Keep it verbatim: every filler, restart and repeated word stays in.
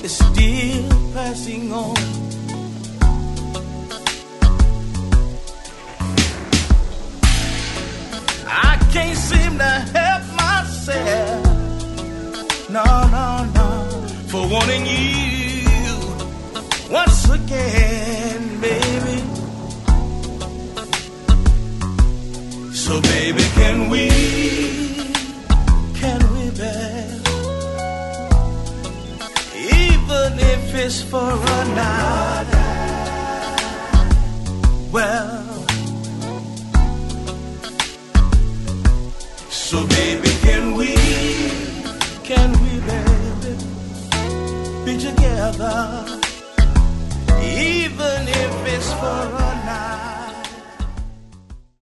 is still passing on. I can't seem to help myself, no, no, no, for wanting you once again, baby. So baby, can we, can we bear, even if it's for a night? Well, so baby, can we, can we, baby, be together, even if it's for a